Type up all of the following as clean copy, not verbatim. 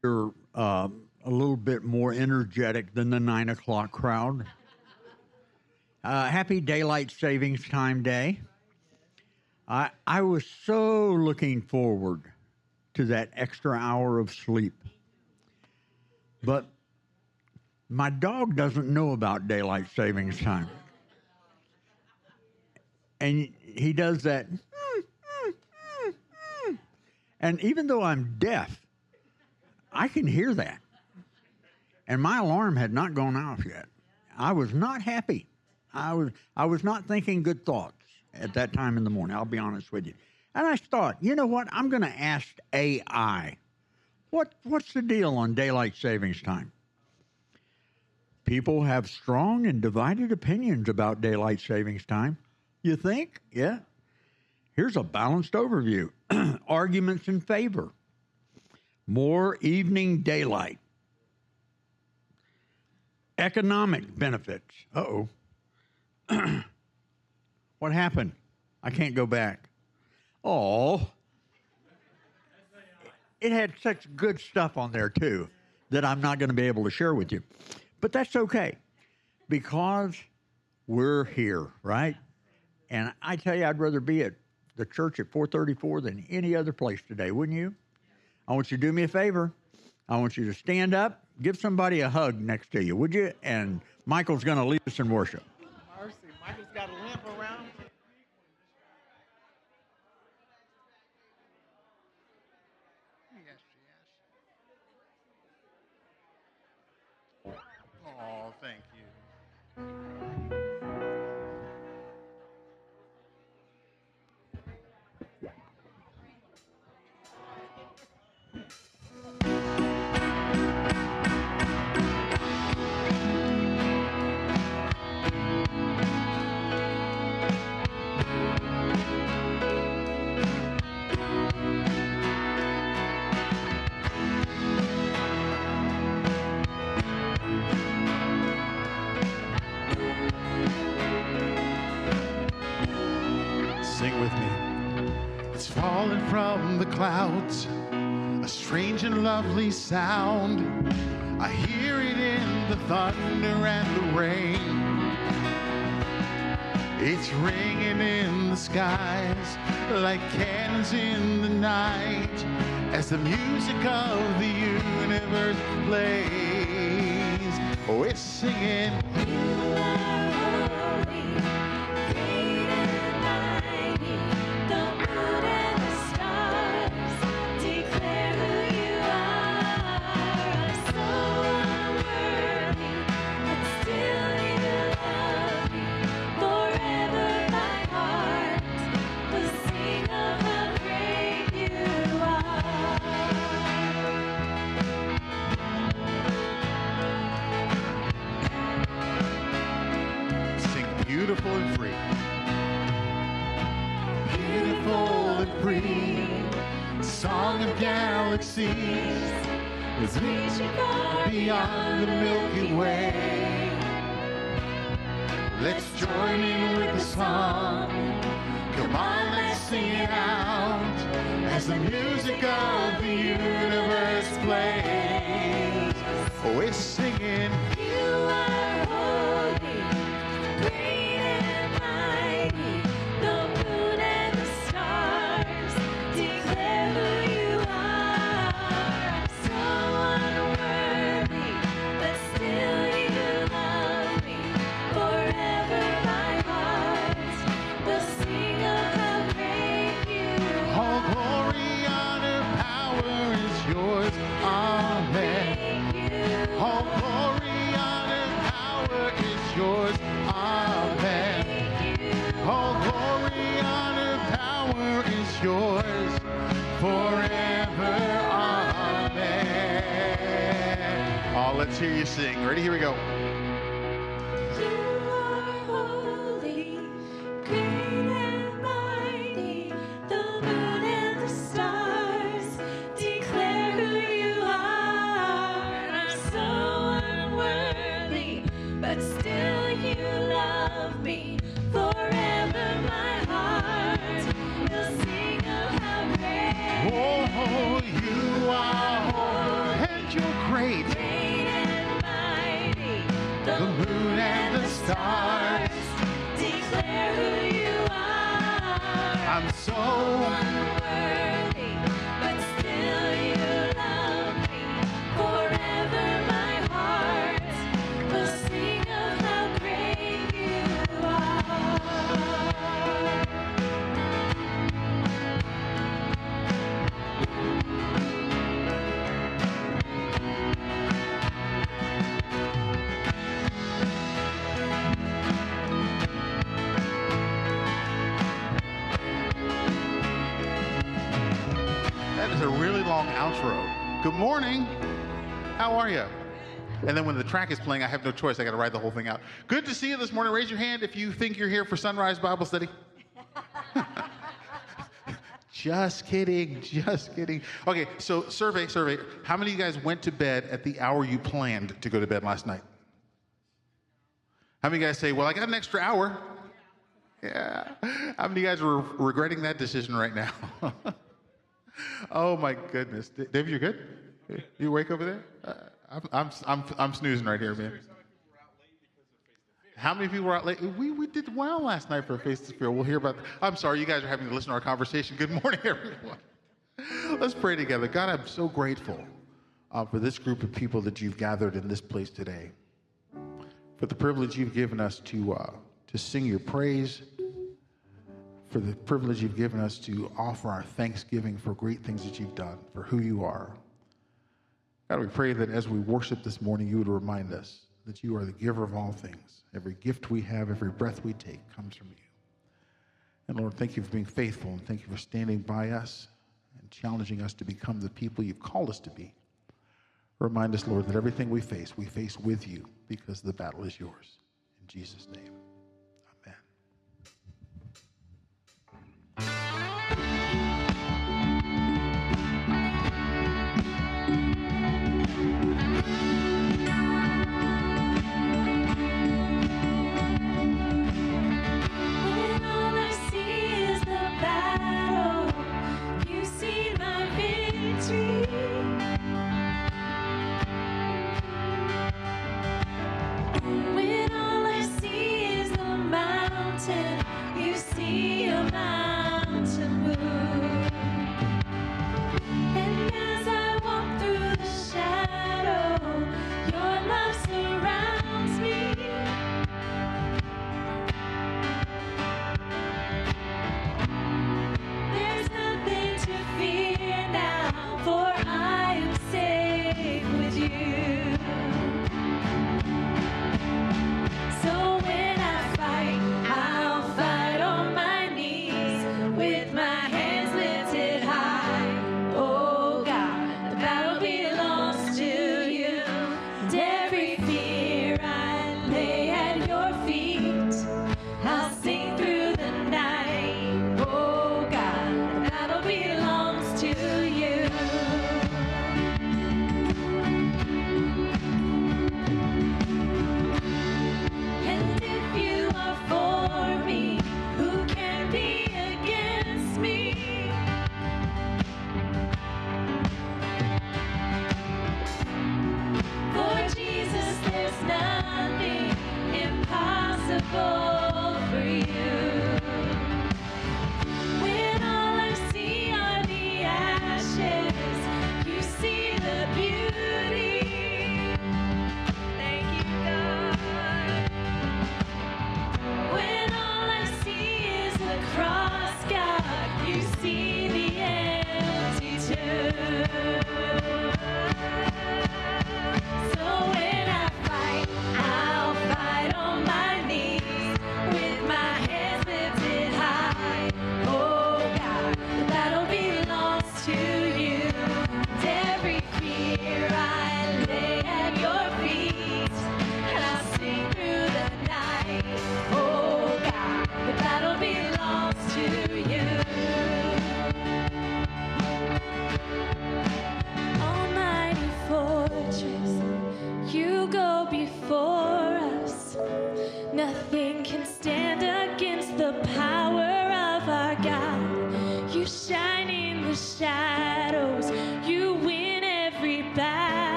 You're a little bit more energetic than the 9 o'clock crowd. Happy Daylight Savings Time Day. I was so looking forward to that extra hour of sleep. But my dog doesn't know about daylight savings time. And he does that. And even though I'm deaf, I can hear that. And my alarm had not gone off yet. I was not happy. I was not thinking good thoughts at that time in the morning, I'll be honest with you. And I thought, you know what? I'm going to ask AI, what's the deal on daylight savings time? People have strong and divided opinions about daylight savings time. You think? Yeah. Here's a balanced overview. Arguments in favor. More evening daylight. Economic benefits. Uh-oh. What happened? I can't go back. Oh. It had such good stuff on there, too, that I'm not going to be able to share with you. But that's okay, because we're here, right? And I tell you, I'd rather be at the church at 434 than any other place today, wouldn't you? I want you to do me a favor. I want you to stand up, give somebody a hug next to you, would you? And Michael's going to lead us in worship. Mercy, Michael's got a limp around. Oh, thank you. Sing with me. It's falling from the clouds, a strange and lovely sound. I hear it in the thunder and the rain. It's ringing in the skies like cannons in the night as the music of the universe plays. Oh, it's singing. You are holy, great and mighty. The moon and the stars declare who you are. So unworthy, but still you love me. Forever my heart will sing of how great you are. Sing beautiful and free. Beautiful and free. Song of galaxies is reaching far beyond the Milky Way. Let's join in with the song. Come on, let's sing it out as the music of the universe plays. Oh, it's singing. You are holy, great and mighty. The moon and the stars declare who you are. So unworthy, but still you love me. Forever my heart will sing of how great you All are. glory, honor, power is yours. Amen. All glory, honor, power is yours. Amen. All glory, honor, power is yours forever. Amen. Oh, let's hear you sing. Ready? Here we go. You are holy, great and mighty. The moon and the stars declare who you are. So unworthy, but still you love me. Forever my heart will sing of how great Oh, you are holy. you're great. Great and mighty, the moon and the stars declare who you are. I'm so Unworthy, but still you love me. Forever my heart will sing of how great you are. That is a really long outro. Good morning. How are you? And then when the track is playing, I have no choice. I got to ride the whole thing out. Good to see you this morning. Raise your hand if you think you're here for Sunrise Bible Study. Just kidding. Just kidding. Okay, so survey. How many of you guys went to bed at the hour you planned to go to bed last night? How many of you guys say, well, I got an extra hour? Yeah. How many of you guys are regretting that decision right now? Oh my goodness, David, you good? You awake over there? I'm snoozing right here, man. How many people were out late? We did well last night for a face-to-face. We'll hear about. I'm sorry, you guys are having to listen to our conversation. Good morning, everyone. Let's pray together. God, I'm so grateful for this group of people that you've gathered in this place today, for the privilege you've given us to sing your praise, for the privilege you've given us to offer our thanksgiving for great things that you've done, for who you are. God, we pray that as we worship this morning, you would remind us that you are the giver of all things. Every gift we have, every breath we take comes from you. And Lord, thank you for being faithful, and thank you for standing by us and challenging us to become the people you've called us to be. Remind us, Lord, that everything we face with you, because the battle is yours. In Jesus' name. When all I see is the battle, you see my victory. When all I see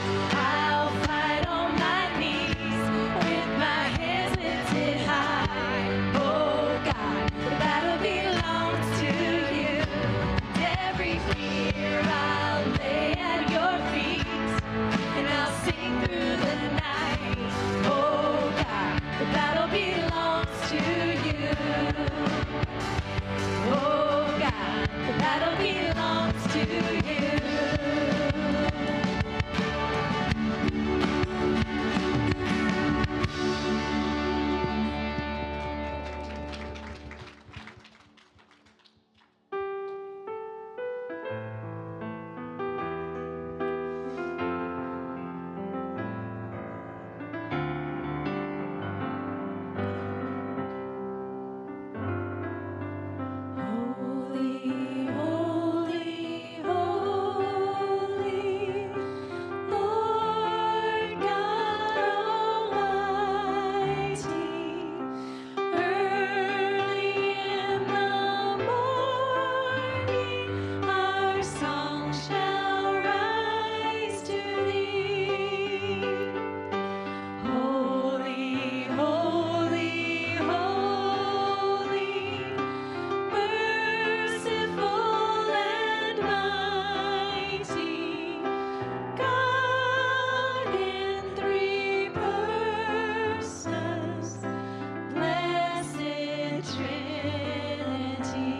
I'll fight on my knees with my hands lifted high. Oh God, the battle belongs to you. Every fear I'll lay at your feet, and I'll sing through the night. Oh God, the battle belongs to you. Oh God, the battle belongs to you. Holy, holy, holy, Lord God Almighty. Early in the morning, our song shall rise to thee. Holy, holy, holy, merciful and mighty, God in three persons, blessed Trinity.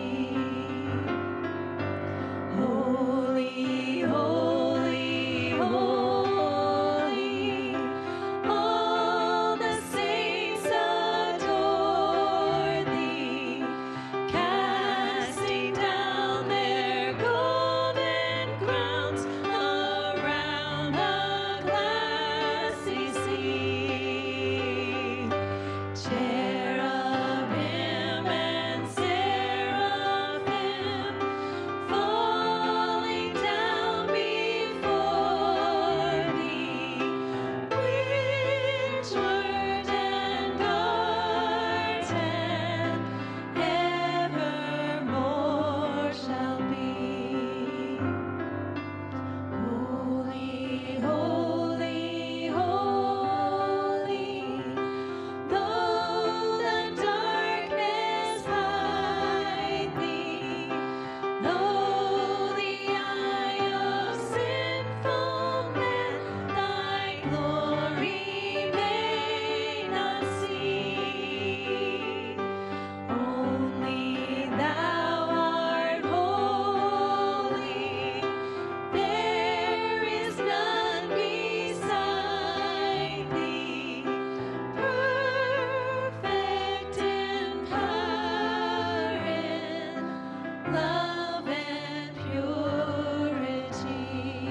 Holy, holy, holy, all the saints adore thee, casting down their golden crowns around the glassy sea. Cherubim and seraphim falling down before thee, windward and garden evermore shall be. Holy, holy, holy, though the darkness hide thee, though the eye of sinful man thy glory may not see. Only thou art holy, there is none beside thee, perfect in power and love and purity.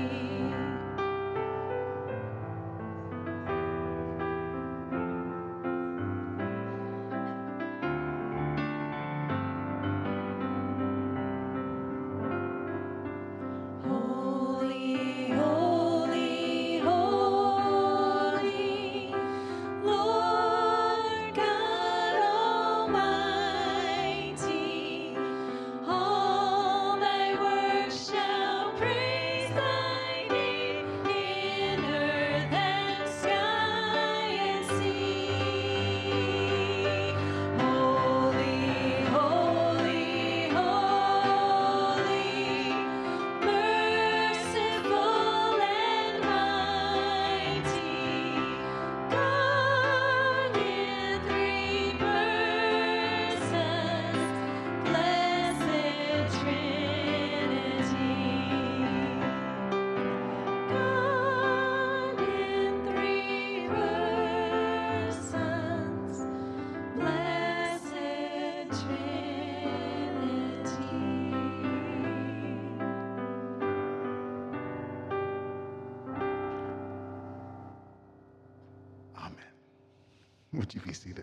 Holy, holy, holy, Lord God Almighty. All thy works shall praise thy name in earth and sky and sea. Holy, holy, holy, merciful and mighty, God in three persons, blessed Trinity. God in three persons, blessed Trinity. Amen. Would you be seated?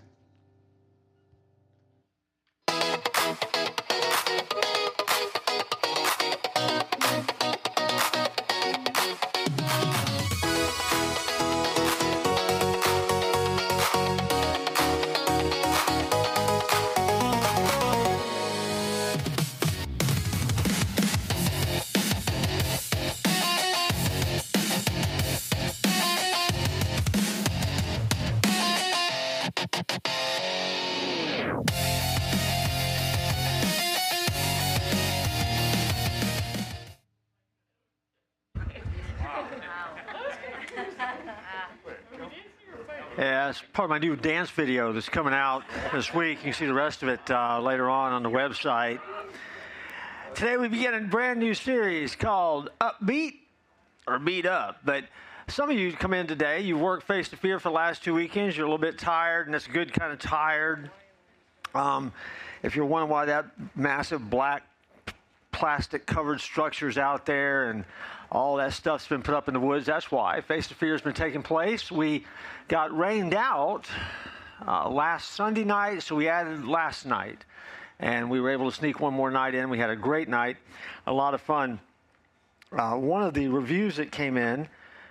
Yeah, it's part of my new dance video that's coming out this week. You can see the rest of it later on the website. Today we begin a brand new series called Upbeat or Beat Up. But some of you come in today, you've worked Face to Fear for the last 2 weekends, you're a little bit tired, and that's a good kind of tired. If you're wondering why that massive black plastic covered structure's out there and all that stuff's been put up in the woods, that's why. Face to Fear has been taking place. We got rained out last Sunday night, so we added last night. And we were able to sneak one more night in. We had a great night, a lot of fun. One of the reviews that came in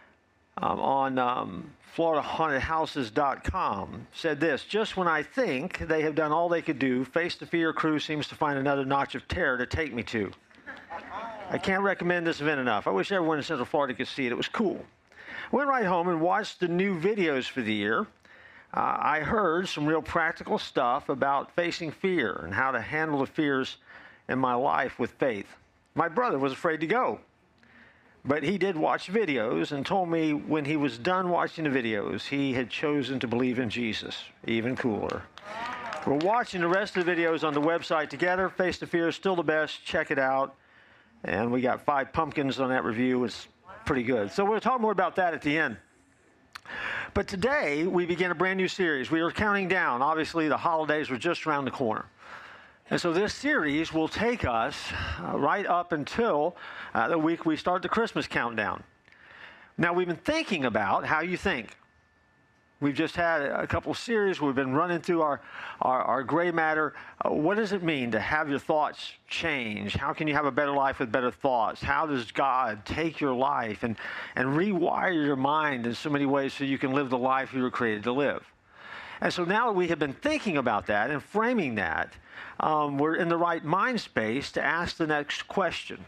on FloridaHauntedHouses.com said this: just when I think they have done all they could do, Face to Fear crew seems to find another notch of terror to take me to. I can't recommend this event enough. I wish everyone in Central Florida could see it. It was cool. Went right home and watched the new videos for the year. I heard some real practical stuff about facing fear and how to handle the fears in my life with faith. My brother was afraid to go, but he did watch videos and told me when he was done watching the videos, he had chosen to believe in Jesus. Even cooler. We're watching the rest of the videos on the website together. Face to Fear is still the best. Check it out. And we got 5 pumpkins on that review. It's pretty good. So we'll talk more about that at the end. But today, we begin a brand new series. We are counting down. Obviously, the holidays are just around the corner. And so this series will take us right up until the week we start the Christmas countdown. Now, we've been thinking about how you think. We've just had a couple series. We've been running through our gray matter. What does it mean to have your thoughts change? How can you have a better life with better thoughts? How does God take your life and rewire your mind in so many ways so you can live the life you were created to live? And so now that we have been thinking about that and framing that, we're in the right mind space to ask the next question.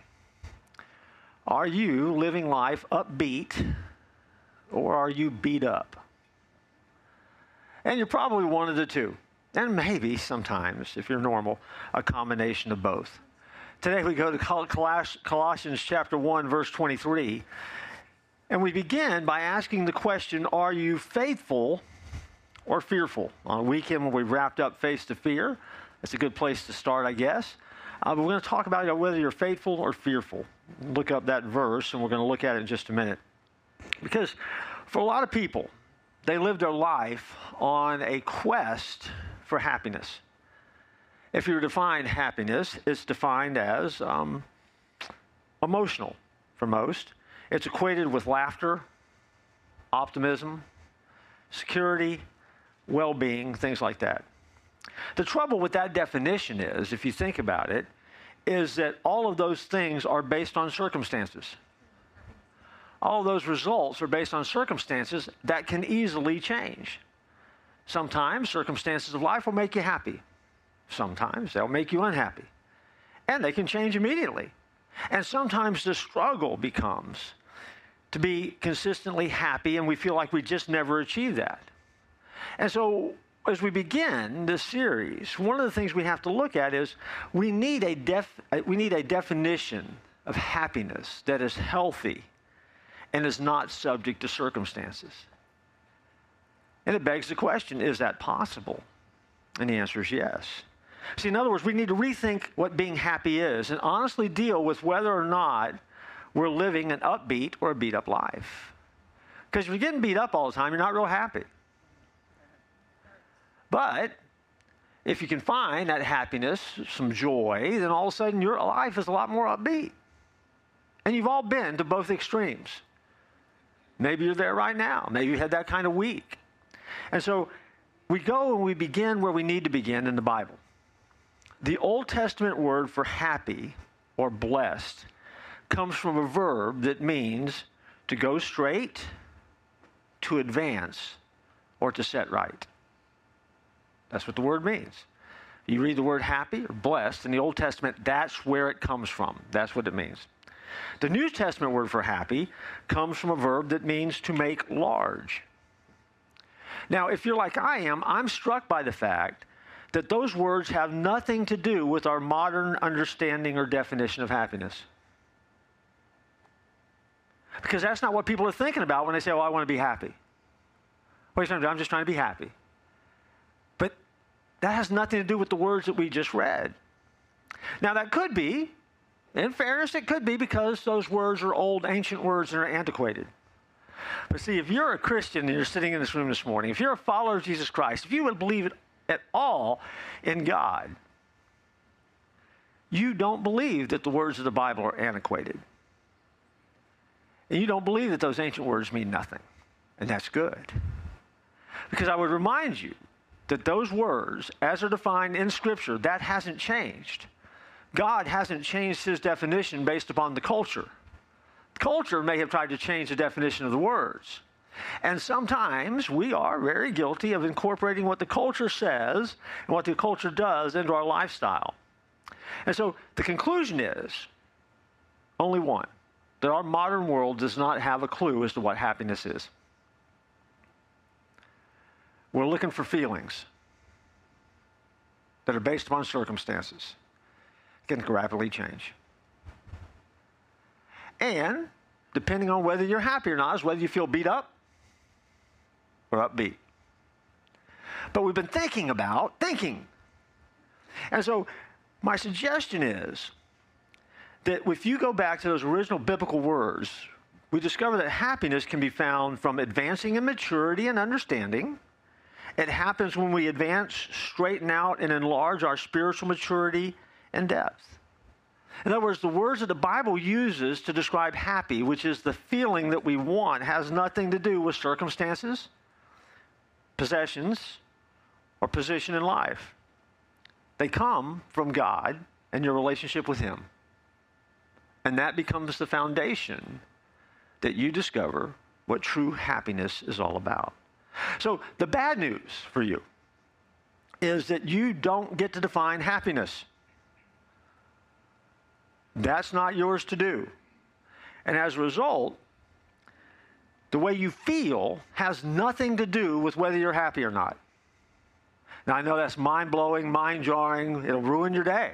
Are you living life upbeat, or are you beat up? And you're probably one of the two. And maybe sometimes, if you're normal, a combination of both. Today we go to Colossians chapter 1, verse 23. And we begin by asking the question, are you faithful or fearful? On a weekend when we wrapped up Face to Fear, that's a good place to start, I guess. But we're going to talk about whether you're faithful or fearful. Look up that verse, and we're going to look at it in just a minute. Because for a lot of people, they live their life on a quest for happiness. If you were to define happiness, it's defined as emotional for most. It's equated with laughter, optimism, security, well-being, things like that. The trouble with that definition is, if you think about it, is that all of those things are based on circumstances. All of those results are based on circumstances that can easily change. Sometimes circumstances of life will make you happy. Sometimes they'll make you unhappy. And they can change immediately. And sometimes the struggle becomes to be consistently happy, and we feel like we just never achieve that. And so as we begin this series, one of the things we have to look at is we need a definition of happiness that is healthy and is not subject to circumstances. And it begs the question, is that possible? And the answer is yes. See, in other words, we need to rethink what being happy is and honestly deal with whether or not we're living an upbeat or a beat-up life. Because if you're getting beat up all the time, you're not real happy. But if you can find that happiness, some joy, then all of a sudden your life is a lot more upbeat. And you've all been to both extremes. Maybe you're there right now. Maybe you had that kind of week. And so we go and we begin where we need to begin in the Bible. The Old Testament word for happy or blessed comes from a verb that means to go straight, to advance, or to set right. That's what the word means. You read the word happy or blessed in the Old Testament, that's where it comes from. That's what it means. The New Testament word for happy comes from a verb that means to make large. Now, if you're like I am, I'm struck by the fact that those words have nothing to do with our modern understanding or definition of happiness. Because that's not what people are thinking about when they say, oh, I want to be happy. What are you trying to do? I'm just trying to be happy. But that has nothing to do with the words that we just read. Now, that could be, in fairness, it could be because those words are old, ancient words and are antiquated. But see, if you're a Christian and you're sitting in this room this morning, if you're a follower of Jesus Christ, if you would believe at all in God, you don't believe that the words of the Bible are antiquated. And you don't believe that those ancient words mean nothing. And that's good. Because I would remind you that those words, as are defined in Scripture, that hasn't changed. God hasn't changed his definition based upon the culture. The culture may have tried to change the definition of the words. And sometimes we are very guilty of incorporating what the culture says and what the culture does into our lifestyle. And so the conclusion is only one, that our modern world does not have a clue as to what happiness is. We're looking for feelings that are based upon circumstances. Can rapidly change. And depending on whether you're happy or not is whether you feel beat up or upbeat. But we've been thinking about thinking. And so my suggestion is that if you go back to those original biblical words, we discover that happiness can be found from advancing in maturity and understanding. It happens when we advance, straighten out, and enlarge our spiritual maturity and depth. In other words, the words that the Bible uses to describe happy, which is the feeling that we want, has nothing to do with circumstances, possessions, or position in life. They come from God and your relationship with him. And that becomes the foundation that you discover what true happiness is all about. So the bad news for you is that you don't get to define happiness. That's not yours to do. And as a result, the way you feel has nothing to do with whether you're happy or not. Now, I know that's mind-blowing, mind-jarring. It'll ruin your day.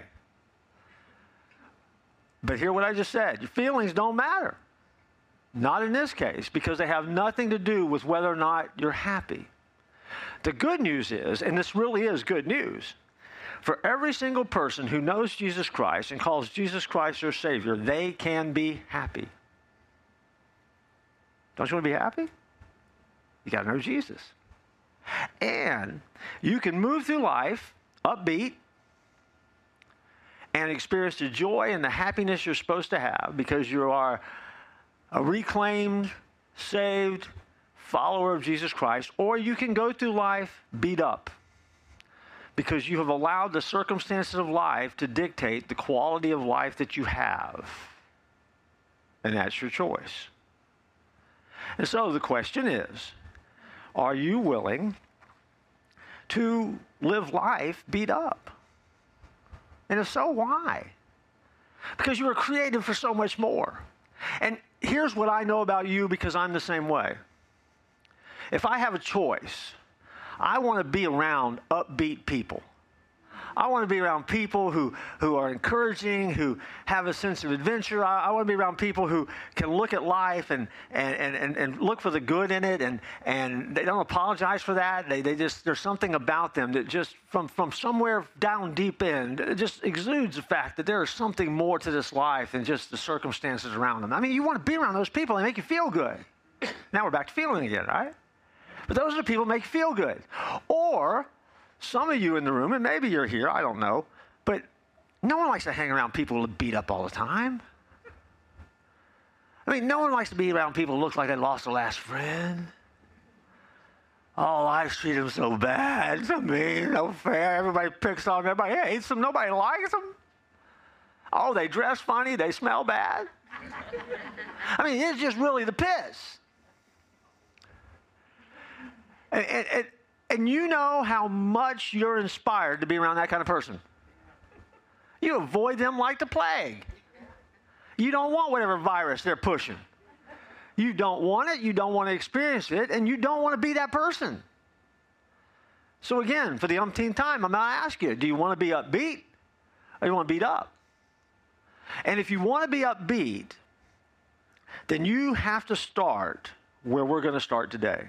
But hear what I just said. Your feelings don't matter. Not in this case, because they have nothing to do with whether or not you're happy. The good news is, and this really is good news, for every single person who knows Jesus Christ and calls Jesus Christ their Savior, they can be happy. Don't you want to be happy? You got to know Jesus. And you can move through life upbeat and experience the joy and the happiness you're supposed to have because you are a reclaimed, saved follower of Jesus Christ, or you can go through life beat up because you have allowed the circumstances of life to dictate the quality of life that you have. And that's your choice. And so the question is, are you willing to live life beat up? And if so, why? Because you were created for so much more. And here's what I know about you because I'm the same way. If I have a choice, I want to be around upbeat people. I want to be around people who are encouraging, who have a sense of adventure. I want to be around people who can look at life and look for the good in it, and they don't apologize for that. They just, there's something about them that just from somewhere down deep in, it just exudes the fact that there is something more to this life than just the circumstances around them. I mean, you want to be around those people. They make you feel good. Now we're back to feeling again, right? But those are the people who make you feel good. Or some of you in the room, and maybe you're here, I don't know, but no one likes to hang around people who beat up all the time. I mean, no one likes to be around people who look like they lost their last friend. Oh, I treat them so bad, so mean, so fair. Everybody picks on them. Everybody hates them. Nobody likes them. Oh, they dress funny. They smell bad. I mean, it's just really the piss. And you know how much you're inspired to be around that kind of person. You avoid them like the plague. You don't want whatever virus they're pushing. You don't want it, you don't want to experience it, and you don't want to be that person. So again, for the umpteenth time, I'm going to ask you, do you want to be upbeat or do you want to beat up? And if you want to be upbeat, then you have to start where we're going to start today.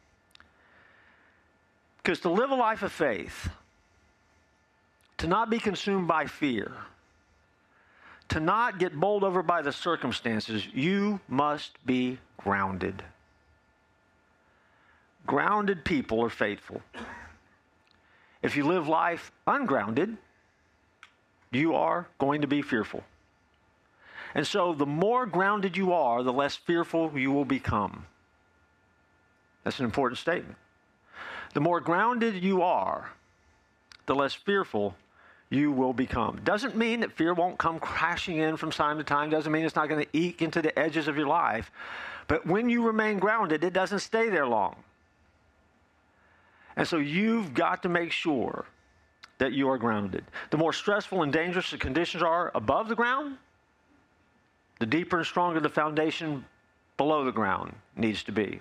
Because to live a life of faith, to not be consumed by fear, to not get bowled over by the circumstances, you must be grounded. Grounded people are faithful. If you live life ungrounded, you are going to be fearful. And so the more grounded you are, the less fearful you will become. That's an important statement. The more grounded you are, the less fearful you will become. Doesn't mean that fear won't come crashing in from time to time. Doesn't mean it's not going to eke into the edges of your life. But when you remain grounded, it doesn't stay there long. And so you've got to make sure that you are grounded. The more stressful and dangerous the conditions are above the ground, the deeper and stronger the foundation below the ground needs to be.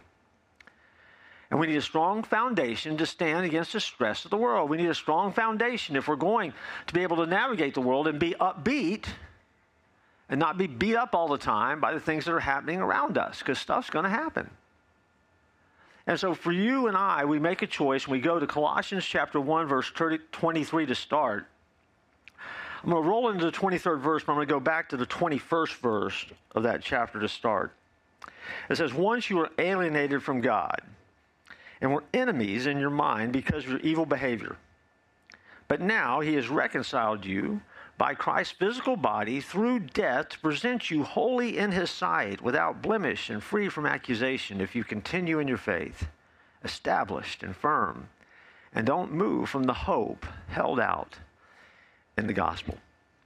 And we need a strong foundation to stand against the stress of the world. We need a strong foundation if we're going to be able to navigate the world and be upbeat and not be beat up all the time by the things that are happening around us, because stuff's going to happen. And so for you and I, we make a choice, and we go to Colossians chapter 1, verse 23 to start. I'm going to roll into the 23rd verse, but I'm going to go back to the 21st verse of that chapter to start. It says, once you were alienated from God and were enemies in your mind because of your evil behavior. But now he has reconciled you by Christ's physical body through death to present you wholly in his sight, without blemish and free from accusation, if you continue in your faith, established and firm, and don't move from the hope held out in the gospel.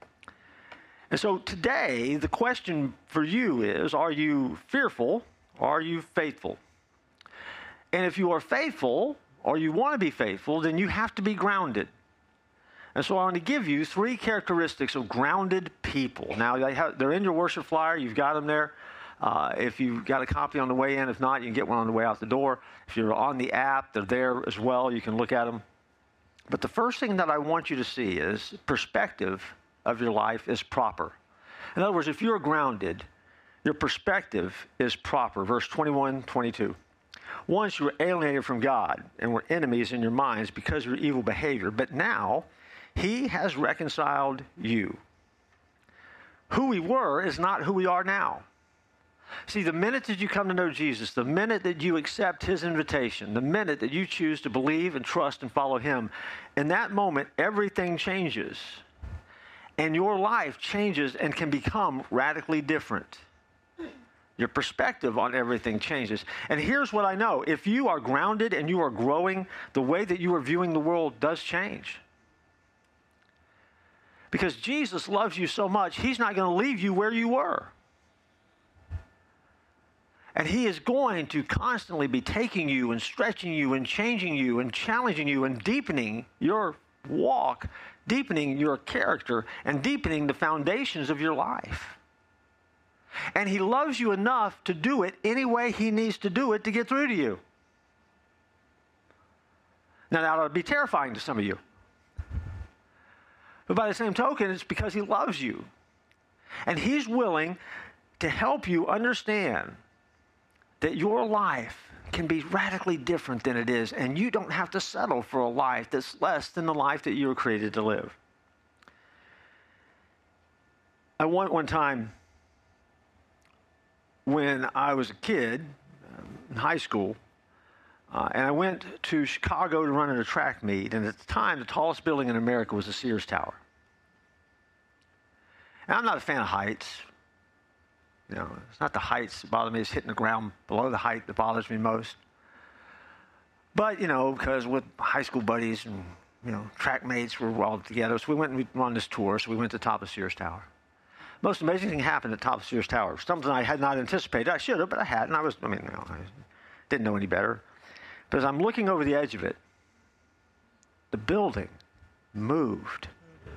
And so today, the question for you is, are you fearful or are you faithful? And if you are faithful, or you want to be faithful, then you have to be grounded. And so I want to give you 3 characteristics of grounded people. Now, they're in your worship flyer. You've got them there. If you've got a copy on the way in, if not, you can get one on the way out the door. If you're on the app, they're there as well. You can look at them. But the first thing that I want you to see is perspective of your life is proper. In other words, if you're grounded, your perspective is proper. Verse 21, 22. Once you were alienated from God and were enemies in your minds because of your evil behavior, but now he has reconciled you. Who we were is not who we are now. See, the minute that you come to know Jesus, the minute that you accept his invitation, the minute that you choose to believe and trust and follow him, in that moment, everything changes. And your life changes and can become radically different. Your perspective on everything changes. And here's what I know. If you are grounded and you are growing, the way that you are viewing the world does change. Because Jesus loves you so much, he's not going to leave you where you were. And he is going to constantly be taking you and stretching you and changing you and challenging you and deepening your walk, deepening your character, and deepening the foundations of your life. And he loves you enough to do it any way he needs to do it to get through to you. Now, that ought to be terrifying to some of you. But by the same token, it's because he loves you. And he's willing to help you understand that your life can be radically different than it is, and you don't have to settle for a life that's less than the life that you were created to live. I went one time when I was a kid in high school, and I went to Chicago to run in a track meet, and at the time, the tallest building in America was the Sears Tower. And I'm not a fan of heights. You know, it's not the heights that bother me, it's hitting the ground below the height that bothers me most. But, you know, because with high school buddies and, you know, track mates, we were all together, so we went and we were on this tour, so we went to the top of Sears Tower. Most amazing thing happened at the top of Sears Tower. Something I had not anticipated. I should have, but I hadn't. I didn't know any better. But as I'm looking over the edge of it, the building moved.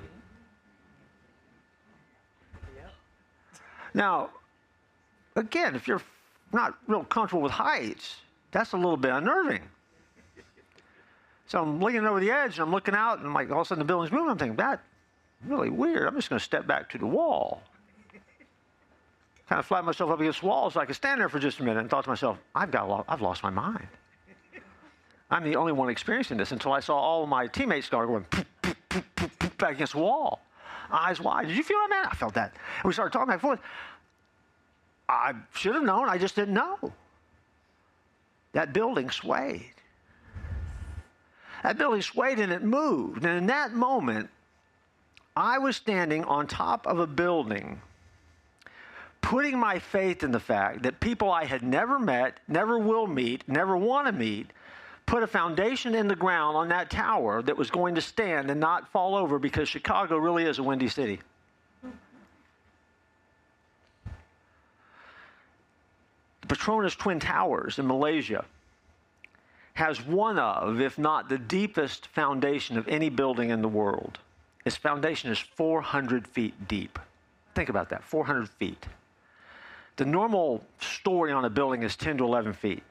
Now, again, if you're not real comfortable with heights, that's a little bit unnerving. So I'm looking over the edge, and I'm looking out, and like all of a sudden the building's moving. I'm thinking, that's really weird. I'm just going to step back to the wall. kind of flattened myself up against the wall so I could stand there for just a minute and thought to myself, I've lost my mind. I'm the only one experiencing this until I saw all of my teammates start going back against the wall, eyes wide. Did you feel that, man? I felt that. And we started talking back and forth. I should have known. I just didn't know. That building swayed. That building swayed and it moved. And in that moment, I was standing on top of a building, putting my faith in the fact that people I had never met, never will meet, never want to meet, put a foundation in the ground on that tower that was going to stand and not fall over, because Chicago really is a windy city. The Petronas Twin Towers in Malaysia has one of, if not the deepest foundation of any building in the world. Its foundation is 400 feet deep. Think about that, 400 feet. The normal story on a building is 10 to 11 feet.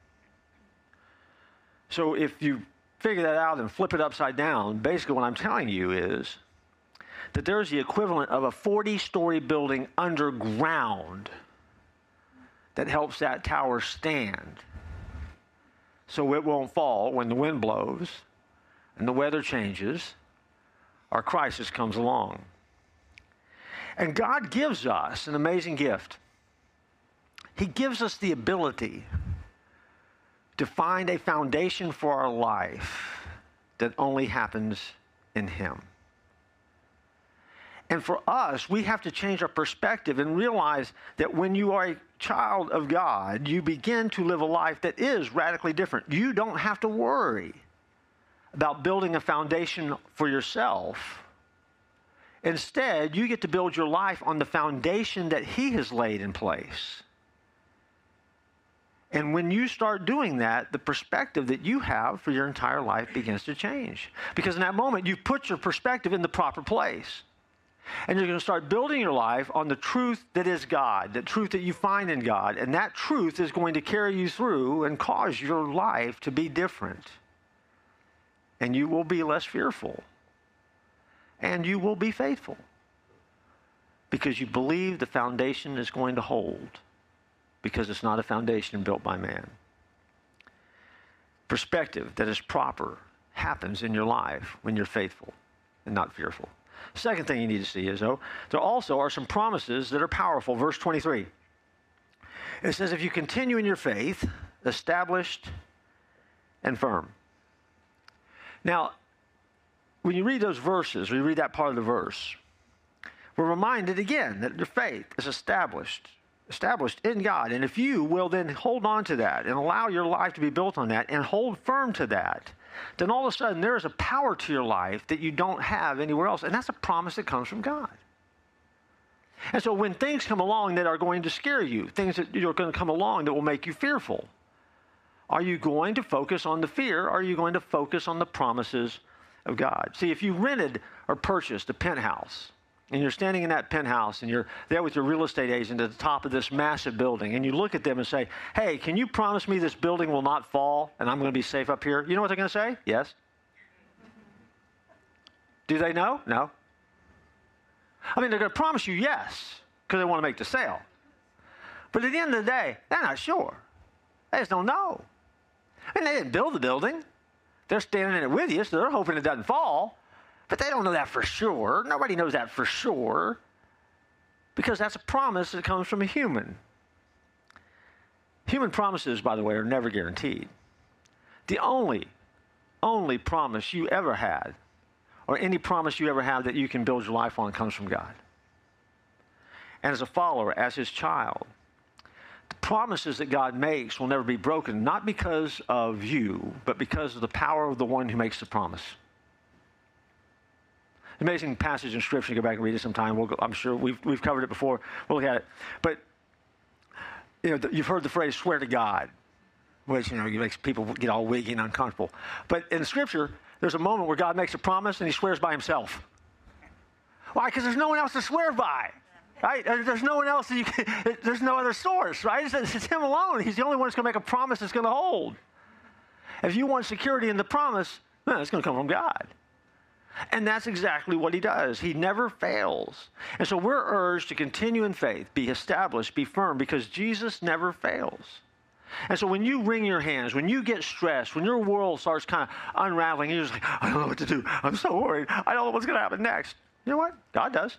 So if you figure that out and flip it upside down, basically what I'm telling you is that there's the equivalent of a 40-story building underground that helps that tower stand so it won't fall when the wind blows and the weather changes or crisis comes along. And God gives us an amazing gift. He gives us the ability to find a foundation for our life that only happens in Him. And for us, we have to change our perspective and realize that when you are a child of God, you begin to live a life that is radically different. You don't have to worry about building a foundation for yourself. Instead, you get to build your life on the foundation that He has laid in place. And when you start doing that, the perspective that you have for your entire life begins to change. Because in that moment, you've put your perspective in the proper place. And you're going to start building your life on the truth that is God, the truth that you find in God. And that truth is going to carry you through and cause your life to be different. And you will be less fearful. And you will be faithful. Because you believe the foundation is going to hold. Because it's not a foundation built by man. Perspective that is proper happens in your life when you're faithful and not fearful. Second thing you need to see is, though, there also are some promises that are powerful. Verse 23. It says, if you continue in your faith, established and firm. Now, when you read those verses, or you read that part of the verse, we're reminded again that your faith is established in God. And if you will then hold on to that and allow your life to be built on that and hold firm to that, then all of a sudden there is a power to your life that you don't have anywhere else. And that's a promise that comes from God. And so when things come along that are going to scare you, things that are going to come along that will make you fearful, are you going to focus on the fear, or are you going to focus on the promises of God? See, if you rented or purchased a penthouse, and you're standing in that penthouse, and you're there with your real estate agent at the top of this massive building, and you look at them and say, hey, can you promise me this building will not fall, and I'm going to be safe up here? You know what they're going to say? Yes. Do they know? No. I mean, they're going to promise you yes, because they want to make the sale. But at the end of the day, they're not sure. They just don't know. I mean, they didn't build the building. They're standing in it with you, so they're hoping it doesn't fall. But they don't know that for sure. Nobody knows that for sure. Because that's a promise that comes from a human. Human promises, by the way, are never guaranteed. The only promise you ever had, or any promise you ever had that you can build your life on, comes from God. And as a follower, as His child, the promises that God makes will never be broken, not because of you, but because of the power of the one who makes the promise. Amazing passage in Scripture. Go back and read it sometime. I'm sure we've covered it before. We'll look at it. But you've heard the phrase "swear to God," which makes people get all wiggy and uncomfortable. But in Scripture, there's a moment where God makes a promise and He swears by Himself. Why? Because there's no one else to swear by, right? There's no one else that you can. There's no other source, right? It's Him alone. He's the only one that's going to make a promise that's going to hold. If you want security in the promise, it's going to come from God. And that's exactly what he does. He never fails. And so we're urged to continue in faith, be established, be firm, because Jesus never fails. And so when you wring your hands, when you get stressed, when your world starts kind of unraveling, you're just like, I don't know what to do. I'm so worried. I don't know what's going to happen next. You know what? God does.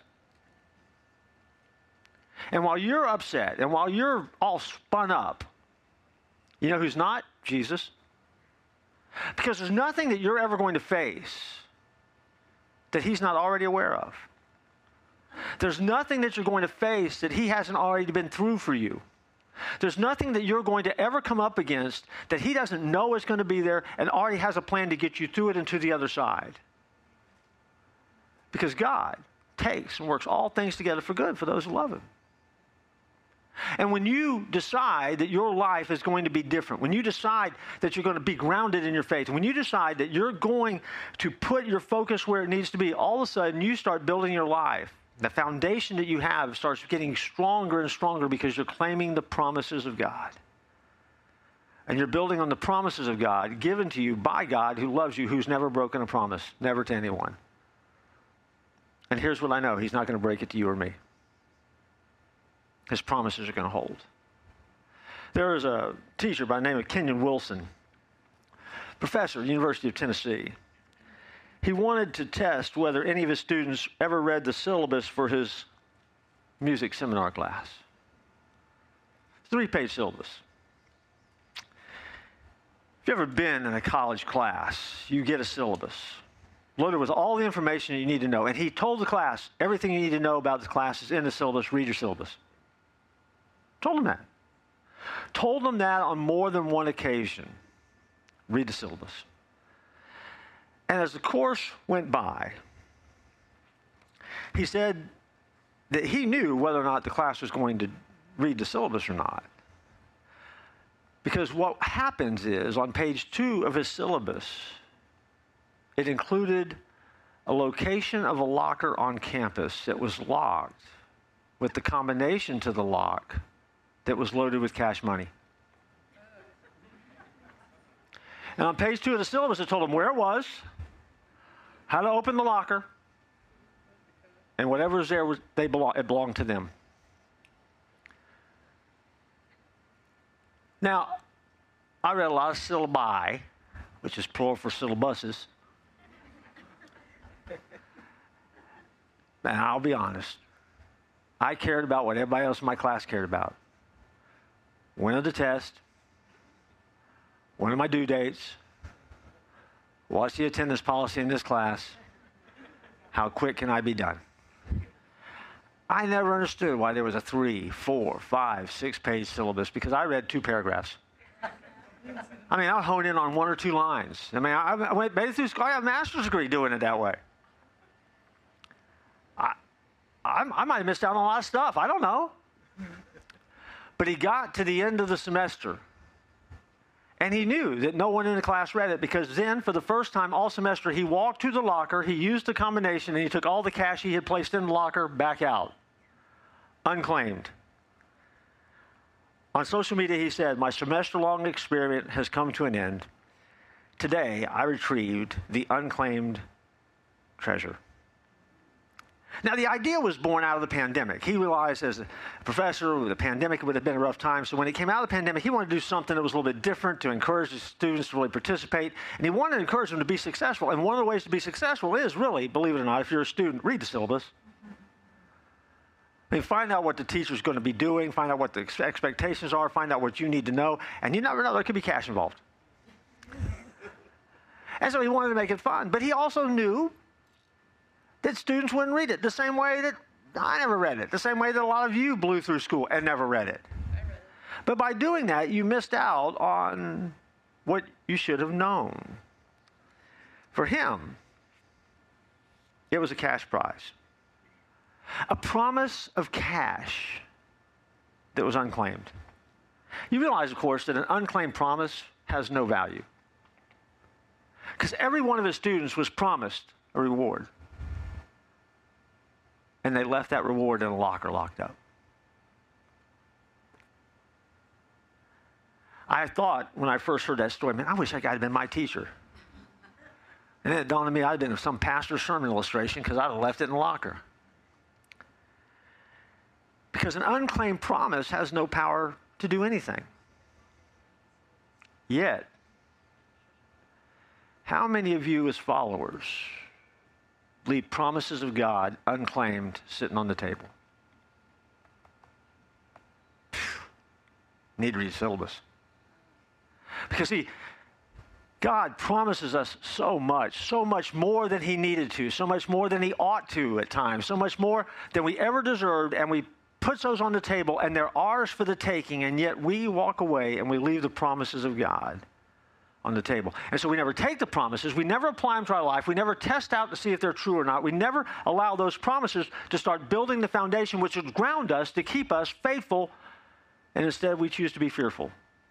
And while you're upset and while you're all spun up, you know who's not? Jesus. Because there's nothing that you're ever going to face that he's not already aware of. There's nothing that you're going to face that he hasn't already been through for you. There's nothing that you're going to ever come up against that he doesn't know is going to be there and already has a plan to get you through it and to the other side. Because God takes and works all things together for good for those who love him. And when you decide that your life is going to be different, when you decide that you're going to be grounded in your faith, when you decide that you're going to put your focus where it needs to be, all of a sudden you start building your life. The foundation that you have starts getting stronger and stronger because you're claiming the promises of God. And you're building on the promises of God given to you by God who loves you, who's never broken a promise, never to anyone. And here's what I know. He's not going to break it to you or me. His promises are going to hold. There is a teacher by the name of Kenyon Wilson, professor at the University of Tennessee. He wanted to test whether any of his students ever read the syllabus for his music seminar class. 3-page syllabus. If you've ever been in a college class, you get a syllabus loaded with all the information you need to know. And he told the class, everything you need to know about the class is in the syllabus. Read your syllabus. Told them that. Told them that on more than one occasion. Read the syllabus. And as the course went by, he said that he knew whether or not the class was going to read the syllabus or not. Because what happens is, on page 2 of his syllabus, it included a location of a locker on campus that was locked with the combination to the lock that was loaded with cash money. And on page 2 of the syllabus, it told him where it was, how to open the locker, and whatever was there, it belonged to them. Now, I read a lot of syllabi, which is plural for syllabuses. And I'll be honest, I cared about what everybody else in my class cared about. When are the tests? When are my due dates? What's the attendance policy in this class? How quick can I be done? I never understood why there was a 3, 4, 5, 6-page syllabus because I read 2 paragraphs. I mean, I'll hone in on 1 or 2 lines. I mean, I made it through school. I have a master's degree doing it that way. I might have missed out on a lot of stuff. I don't know. But he got to the end of the semester, and he knew that no one in the class read it because then, for the first time all semester, he walked to the locker, he used the combination, and he took all the cash he had placed in the locker back out, unclaimed. On social media, he said, "My semester-long experiment has come to an end. Today, I retrieved the unclaimed treasure." Now, the idea was born out of the pandemic. He realized as a professor, the pandemic would have been a rough time. So when he came out of the pandemic, he wanted to do something that was a little bit different to encourage the students to really participate. And he wanted to encourage them to be successful. And one of the ways to be successful is really, believe it or not, if you're a student, read the syllabus. I mean, find out what the teacher's going to be doing, find out what the expectations are, find out what you need to know. And you never know, there could be cash involved. And so he wanted to make it fun. But he also knew that students wouldn't read it the same way that I never read it, the same way that a lot of you blew through school and never read it. But by doing that, you missed out on what you should have known. For him, it was a cash prize. A promise of cash that was unclaimed. You realize, of course, that an unclaimed promise has no value. Because every one of his students was promised a reward. And they left that reward in a locker locked up. I thought when I first heard that story, man, I wish that guy had been my teacher. And then it dawned on me I'd been some pastor's sermon illustration because I'd have left it in the locker. Because an unclaimed promise has no power to do anything. Yet, how many of you as followers leave promises of God unclaimed sitting on the table? Need to read syllabus. Because see, God promises us so much more than he needed to, so much more than he ought to at times, so much more than we ever deserved, and we put those on the table, and they're ours for the taking, and yet we walk away and we leave the promises of God on the table. And so we never take the promises, we never apply them to our life, we never test out to see if they're true or not, we never allow those promises to start building the foundation which would ground us to keep us faithful, and instead we choose to be fearful.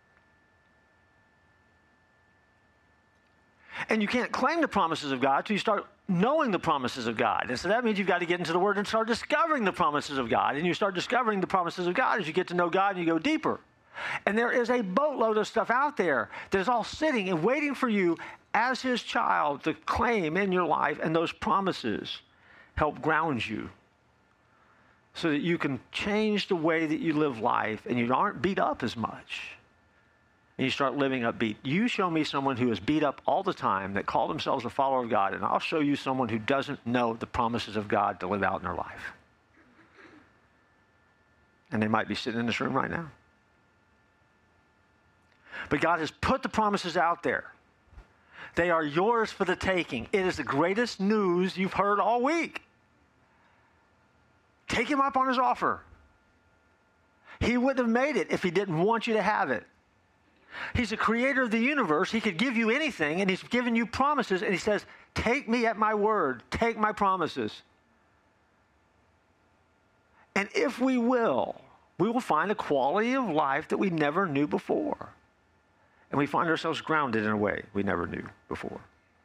And you can't claim the promises of God until you start knowing the promises of God. And so that means you've got to get into the Word and start discovering the promises of God. And you start discovering the promises of God as you get to know God and you go deeper. And there is a boatload of stuff out there that is all sitting and waiting for you as his child to claim in your life. And those promises help ground you so that you can change the way that you live life and you aren't beat up as much. And you start living upbeat. You show me someone who is beat up all the time that call themselves a follower of God, and I'll show you someone who doesn't know the promises of God to live out in their life. And they might be sitting in this room right now. But God has put the promises out there. They are yours for the taking. It is the greatest news you've heard all week. Take him up on his offer. He wouldn't have made it if he didn't want you to have it. He's the creator of the universe. He could give you anything, and he's given you promises, and he says, take me at my word. Take my promises. And if we will find a quality of life that we never knew before. And we find ourselves grounded in a way we never knew before.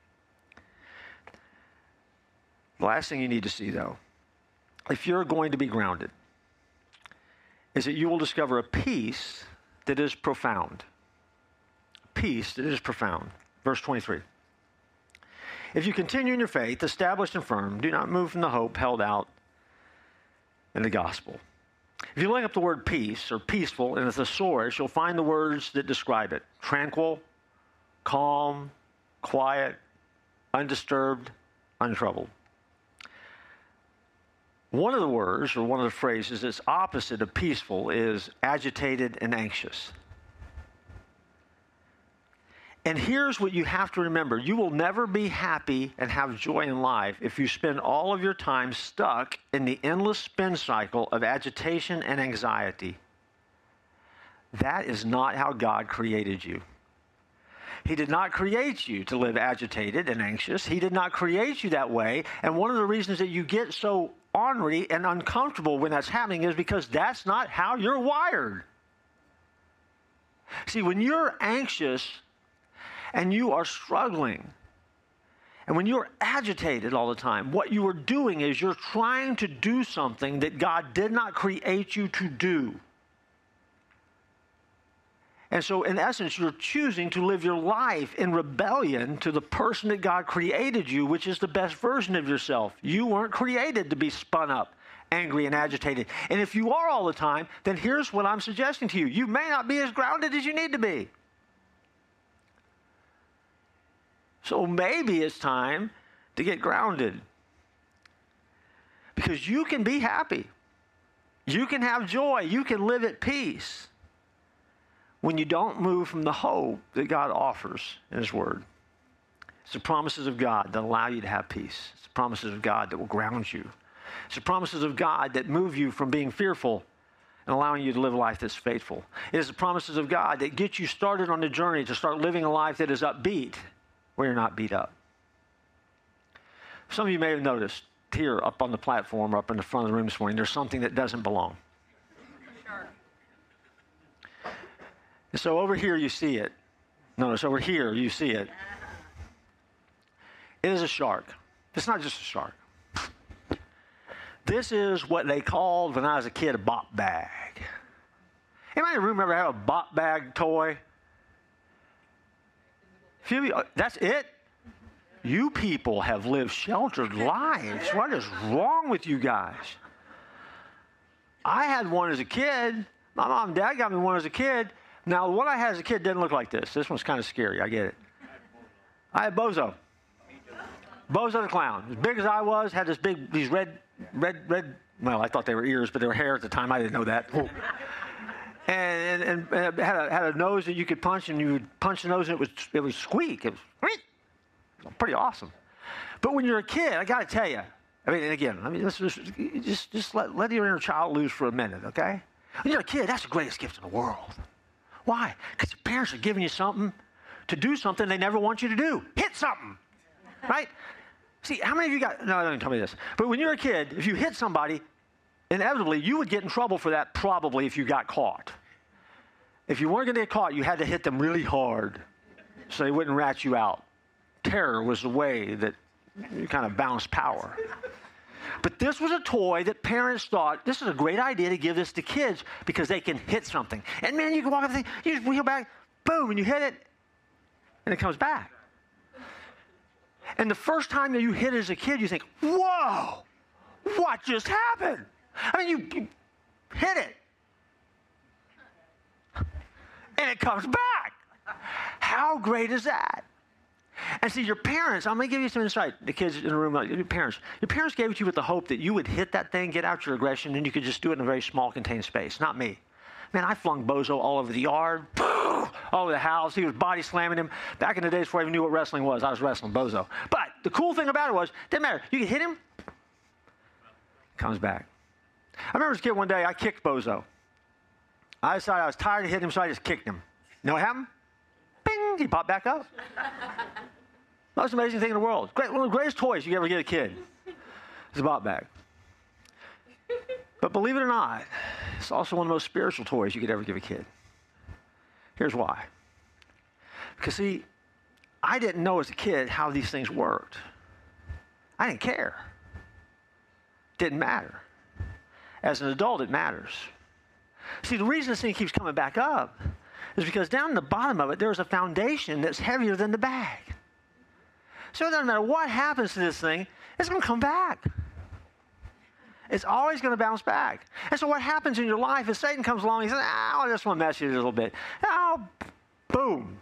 The last thing you need to see, though, if you're going to be grounded, is that you will discover a peace that is profound. Peace that is profound. Verse 23. If you continue in your faith, established and firm, do not move from the hope held out in the gospel. If you look up the word peace or peaceful in the thesaurus, you'll find the words that describe it. Tranquil, calm, quiet, undisturbed, untroubled. One of the words or one of the phrases that's opposite of peaceful is agitated and anxious. And here's what you have to remember. You will never be happy and have joy in life if you spend all of your time stuck in the endless spin cycle of agitation and anxiety. That is not how God created you. He did not create you to live agitated and anxious. He did not create you that way. And one of the reasons that you get so ornery and uncomfortable when that's happening is because that's not how you're wired. See, when you're anxious and you are struggling, and when you're agitated all the time, what you are doing is you're trying to do something that God did not create you to do. And so, in essence, you're choosing to live your life in rebellion to the person that God created you, which is the best version of yourself. You weren't created to be spun up, angry, and agitated. And if you are all the time, then here's what I'm suggesting to you. You may not be as grounded as you need to be. So maybe it's time to get grounded. Because you can be happy. You can have joy. You can live at peace when you don't move from the hope that God offers in his word. It's the promises of God that allow you to have peace. It's the promises of God that will ground you. It's the promises of God that move you from being fearful and allowing you to live a life that's faithful. It is the promises of God that get you started on the journey to start living a life that is upbeat, where you're not beat up. Some of you may have noticed here up on the platform or up in the front of the room this morning, there's something that doesn't belong. Sure. And so over here you see it. Notice over here you see it. It is a shark. It's not just a shark. This is what they called when I was a kid a bop bag. Anybody in the room ever had a bop bag toy? Few of you, that's it? You people have lived sheltered lives. What is wrong with you guys? I had one as a kid. My mom and dad got me one as a kid. Now, what I had as a kid didn't look like this. This one's kind of scary. I get it. I had Bozo. Bozo the clown. As big as I was, had these red, well, I thought they were ears, but they were hair at the time. I didn't know that. and had a nose that you could punch, and you would punch the nose, and it would squeak. It was pretty awesome. But when you're a kid, I got to tell you, just let your inner child loose for a minute, okay? When you're a kid, that's the greatest gift in the world. Why? Because your parents are giving you something to do something they never want you to do. Hit something, right? See, how many of you no, don't tell me this. But when you're a kid, if you hit somebody, inevitably, you would get in trouble for that probably if you got caught. If you weren't going to get caught, you had to hit them really hard so they wouldn't rat you out. Terror was the way that you kind of bounced power. But this was a toy that parents thought, this is a great idea to give this to kids because they can hit something. And man, you can walk up and you just wheel back, boom, and you hit it, and it comes back. And the first time that you hit it as a kid, you think, whoa, what just happened? I mean, you hit it, and it comes back. How great is that? And see, your parents, I'm going to give you some insight. The kids in the room, your parents gave it to you with the hope that you would hit that thing, get out your aggression, and you could just do it in a very small, contained space. Not me. Man, I flung Bozo all over the yard, all over the house. He was body slamming him. Back in the days before I even knew what wrestling was, I was wrestling Bozo. But the cool thing about it was, didn't matter. You could hit him, comes back. I remember as a kid one day, I kicked Bozo. I decided I was tired of hitting him, so I just kicked him. You know what happened? Bing! He popped back up. Most amazing thing in the world. One of the greatest toys you could ever get a kid is a bop bag. But believe it or not, it's also one of the most spiritual toys you could ever give a kid. Here's why. Because, see, I didn't know as a kid how these things worked. I didn't care. Didn't matter. As an adult, it matters. See, the reason this thing keeps coming back up is because down in the bottom of it, there's a foundation that's heavier than the bag. So it doesn't matter what happens to this thing, it's going to come back. It's always going to bounce back. And so what happens in your life is Satan comes along and he says, I just want to mess you a little bit. Oh, boom.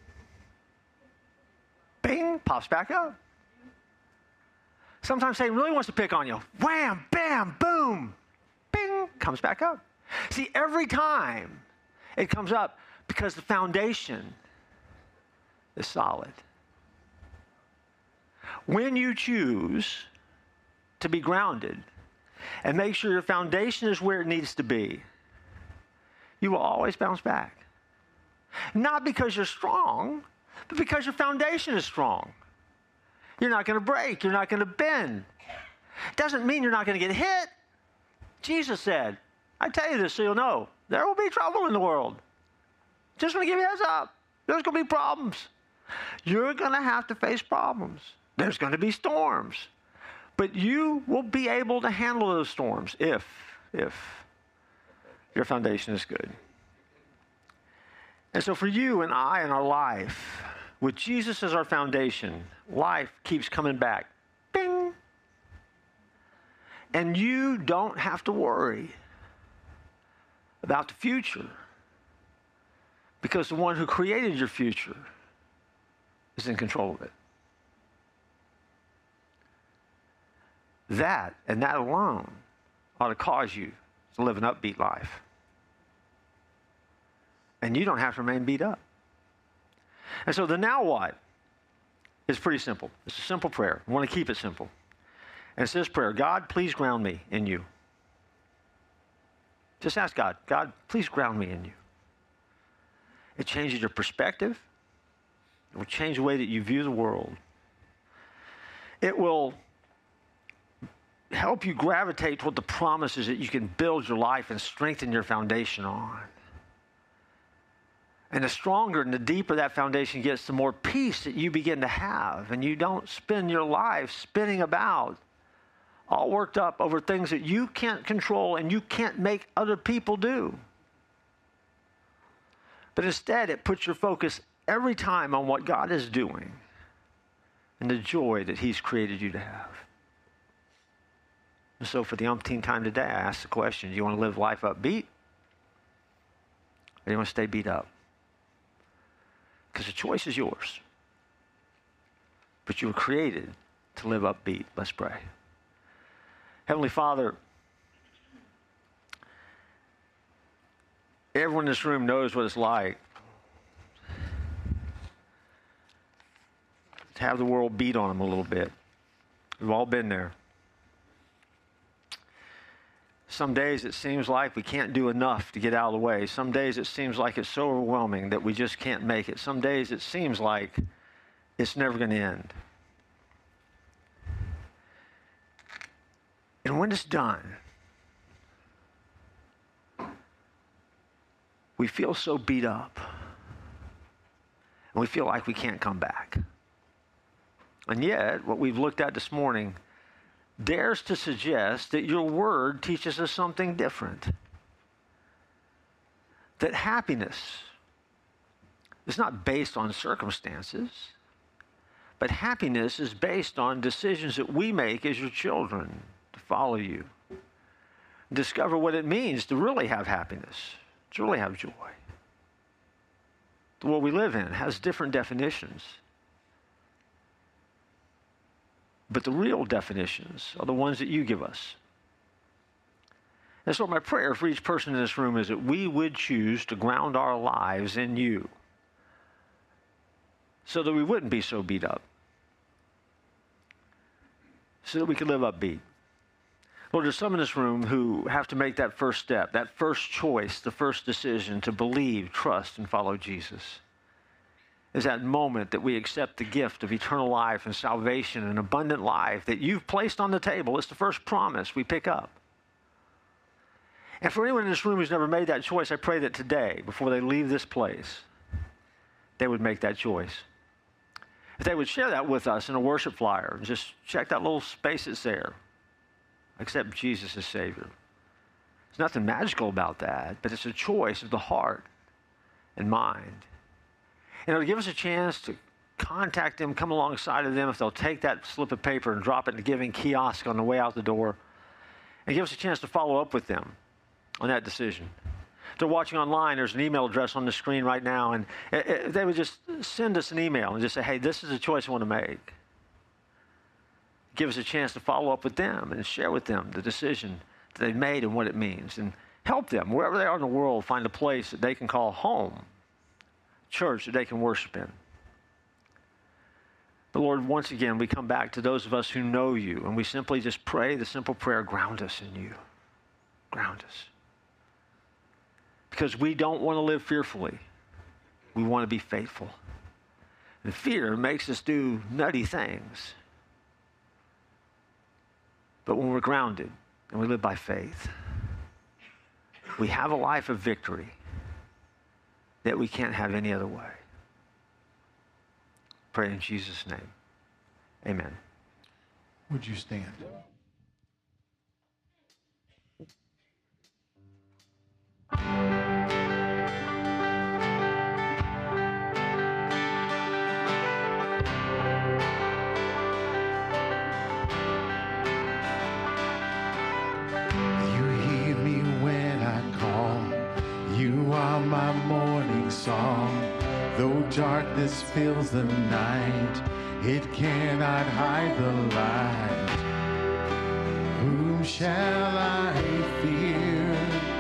Bing, pops back up. Sometimes Satan really wants to pick on you. Wham, bam, boom. Bing, comes back up. See, every time it comes up because the foundation is solid. When you choose to be grounded and make sure your foundation is where it needs to be, you will always bounce back. Not because you're strong, but because your foundation is strong. You're not going to break. You're not going to bend. Doesn't mean you're not going to get hit. Jesus said, I tell you this so you'll know, there will be trouble in the world. Just want to give you a heads up. There's going to be problems. You're going to have to face problems. There's going to be storms. But you will be able to handle those storms if your foundation is good. And so for you and I in our life, with Jesus as our foundation, life keeps coming back. Bing! And you don't have to worry about the future because the one who created your future is in control of it. That, and that alone, ought to cause you to live an upbeat life. And you don't have to remain beat up. And so the now what is pretty simple. It's a simple prayer. We want to keep it simple. And it's this prayer: God, please ground me in you. Just ask God, God, please ground me in you. It changes your perspective. It will change the way that you view the world. It will help you gravitate toward the promises that you can build your life and strengthen your foundation on. And the stronger and the deeper that foundation gets, the more peace that you begin to have. And you don't spend your life spinning about, all worked up over things that you can't control and you can't make other people do. But instead, it puts your focus every time on what God is doing and the joy that He's created you to have. And so for the umpteenth time today, I ask the question, do you want to live life upbeat? Or do you want to stay beat up? Because the choice is yours. But you were created to live upbeat. Let's pray. Heavenly Father, everyone in this room knows what it's like to have the world beat on them a little bit. We've all been there. Some days it seems like we can't do enough to get out of the way. Some days it seems like it's so overwhelming that we just can't make it. Some days it seems like it's never going to end. And when it's done, we feel so beat up. And we feel like we can't come back. And yet, what we've looked at this morning dares to suggest that your word teaches us something different. That happiness is not based on circumstances, but happiness is based on decisions that we make as your children to follow you. Discover what it means to really have happiness, to really have joy. The world we live in has different definitions. But the real definitions are the ones that you give us. And so my prayer for each person in this room is that we would choose to ground our lives in you so that we wouldn't be so beat up, so that we could live upbeat. Lord, there's some in this room who have to make that first step, that first choice, the first decision to believe, trust, and follow Jesus. Is that moment that we accept the gift of eternal life and salvation and abundant life that you've placed on the table. It's the first promise we pick up. And for anyone in this room who's never made that choice, I pray that today, before they leave this place, they would make that choice. If they would share that with us in a worship flyer, and just check that little space that's there. Accept Jesus as Savior. There's nothing magical about that, but it's a choice of the heart and mind. And it'll give us a chance to contact them, come alongside of them if they'll take that slip of paper and drop it in the giving kiosk on the way out the door, and give us a chance to follow up with them on that decision. If they're watching online, there's an email address on the screen right now, and if they would just send us an email and just say, hey, this is a choice I want to make. Give us a chance to follow up with them and share with them the decision that they've made and what it means, and help them, wherever they are in the world, find a place that they can call home, church that they can worship in. But Lord, once again, we come back to those of us who know you, and we simply just pray the simple prayer, ground us in you. Ground us. Because we don't want to live fearfully. We want to be faithful. And fear makes us do nutty things. But when we're grounded and we live by faith, we have a life of victory that we can't have any other way. Pray in Jesus' name. Amen. Would you stand? My morning song, though darkness fills the night, it cannot hide the light. Whom shall I fear?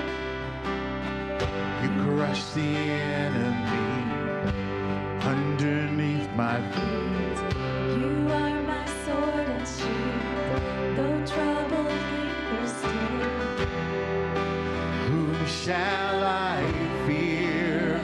You crush the enemy underneath my feet. You are my sword and shield, though trouble lingers still. Whom shall I fear?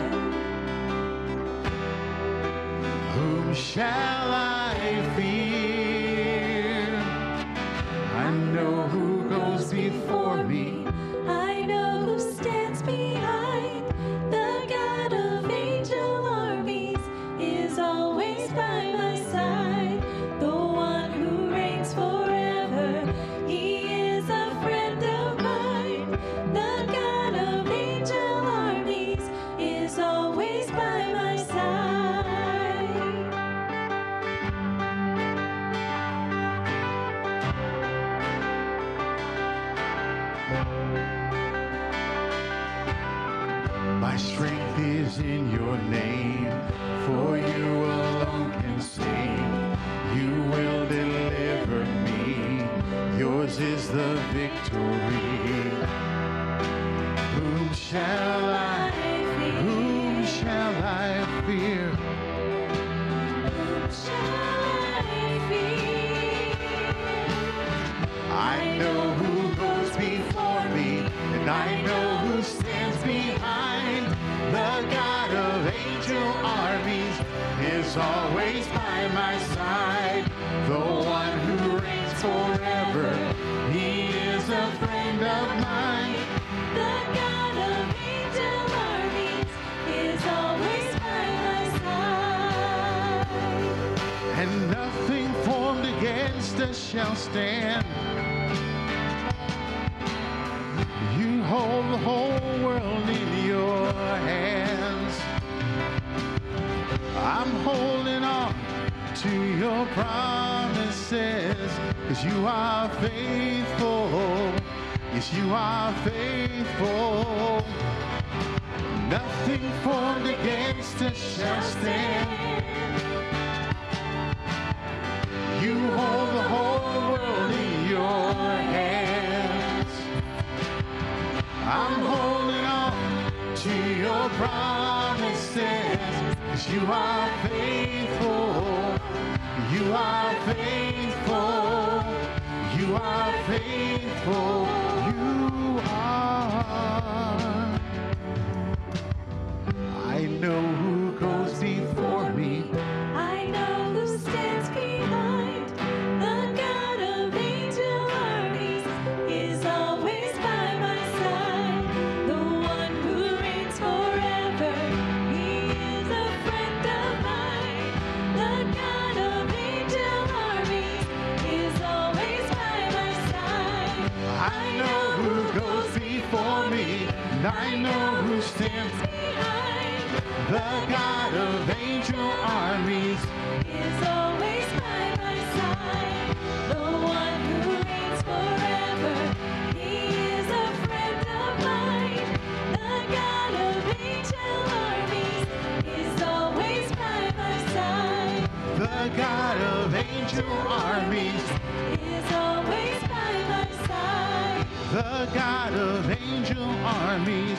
Whom shall I fear? I know who goes before me. I know who stands behind. The God of angel armies is always by my side. The one who reigns forever, he is a friend of mine. The God of angel armies is always by my side. is in your name, for you alone can save. You will deliver me. Yours is the victory. Whom shall I fear? I know who goes before me, and I know who stands behind. The God of angel armies is always by my side. The one who reigns forever, he is a friend of mine. The God of angel armies is always by my side. And nothing formed against us shall stand. You hold the whole world in your hands. I'm holding on to your promises, 'cause you are faithful. Yes, you are faithful. Nothing formed against us shall stand. You hold the whole world in your hands. I'm holding on to your promises, 'cause you are faithful. You are faithful. You are faithful. You are. I know who goes before me. I know who stands behind. The God of angel armies is always by my side. The one who reigns forever, he is a friend of mine. The God of angel armies is always by my side. I know who goes before me, and I know who stands behind. the God of angel armies. Is always by my side. The one who reigns forever, he is a friend of mine. The God of angel armies is always by my side. The God of angel armies. Is always by my side. The God of angel armies.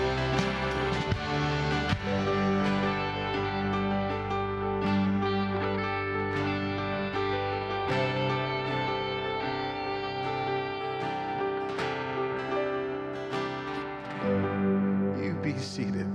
You be seated.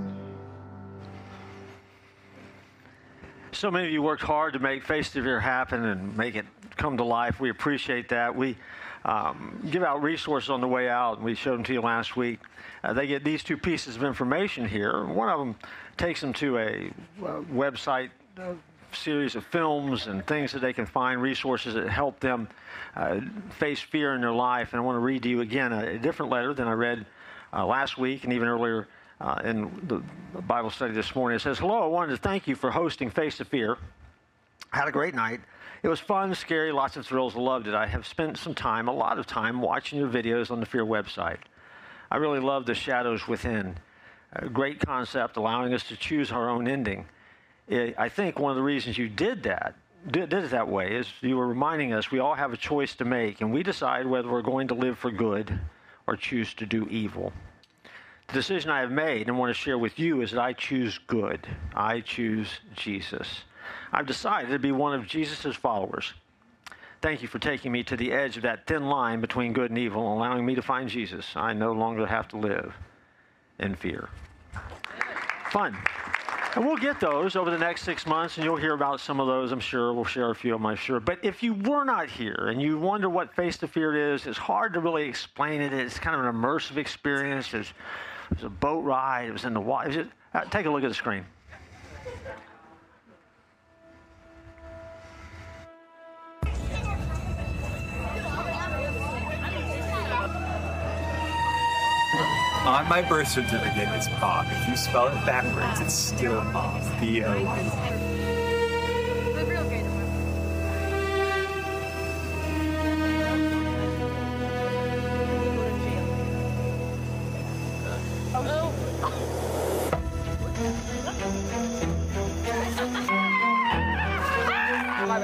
So many of you worked hard to make Face to Fear happen and make it come to life. We appreciate that. We give out resources on the way out. We showed them to you last week. They get these two pieces of information here. One of them takes them to a website series of films and things that they can find, resources that help them face fear in their life. And I want to read to you again a different letter than I read last week and even earlier in the Bible study this morning. It says, "Hello, I wanted to thank you for hosting Face to Fear. I had a great night. It was fun, scary, lots of thrills. I loved it. I have spent some time, a lot of time, watching your videos on the Fear website. I really love the shadows within. A great concept, allowing us to choose our own ending. I think one of the reasons you did it that way is you were reminding us we all have a choice to make, and we decide whether we're going to live for good or choose to do evil. The decision I have made and want to share with you is that I choose good. I choose Jesus. I've decided to be one of Jesus' followers. Thank you for taking me to the edge of that thin line between good and evil and allowing me to find Jesus. I no longer have to live in fear." Fun. And we'll get those over the next 6 months, and you'll hear about some of those, I'm sure. We'll share a few of them, I'm sure. But if you were not here and you wonder what Face to Fear is, it's hard to really explain it. It's kind of an immersive experience. It was a boat ride. It was in the water. Take a look at the screen. On my birth certificate, it's Bob. If you spell it backwards, it's still Bob. B-O-B.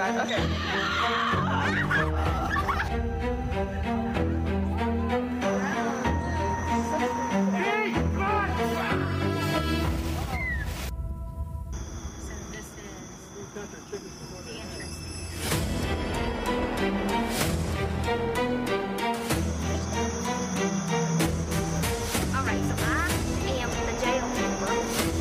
All right, so I am the jail member.